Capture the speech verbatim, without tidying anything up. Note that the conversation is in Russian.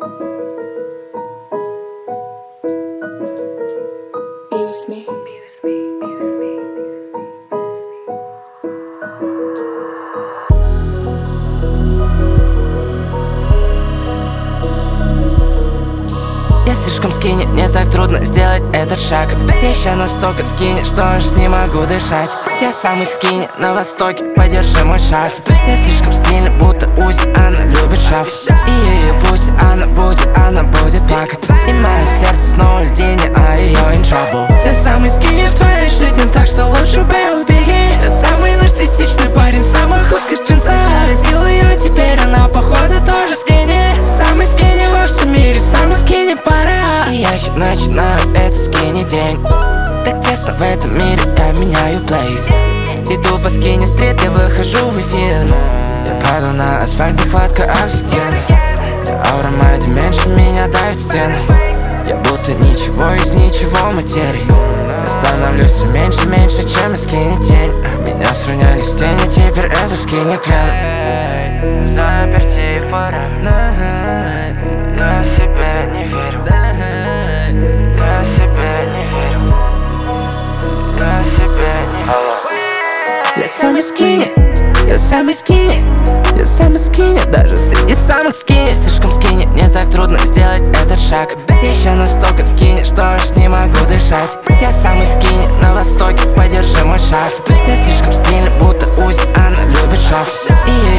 Я слишком скини, мне так трудно сделать этот шаг. Я еще настолько скини, что аж не могу дышать. Я самый скини на востоке, подержи мой шарф. Я слишком стильный, будто Узи, она любит шаф. И ее пусть она будет, она будет плакать. И мое сердце снова льдине, а ее in trouble. Я самый скини в твоей жизни, так что лучше бы убеги. Я самый нарциссичный парень, самых узких джинсах. Заразил ее, теперь она походу тоже скини. Самый скини во всем мире, самый скини пара. И я еще начинаю этот скини день. Так тесно в этом мире, я меняю плейс. Иду по скини стрит, я выхожу в эфир. Я падаю на асфальт, нехватка оксигена. Аура моя меньше, меня давит стены. Я будто ничего из ничего материи. Я становлюсь все меньше, меньше, чем из скини тень. Меня сравняли с тенью, теперь это скини плен. Заперти фора. Я себе не верю. Я себе не верю. Я себе не верю. Я самый скини, я самый скини, я самый скини, даже среди самых скини. Слишком скини, мне так трудно сделать этот шаг. Я еще настолько скини, что аж не могу дышать. Я самый скини на востоке, подержи мой шарф. Я слишком стильный, будто Узи, она любит шаф. И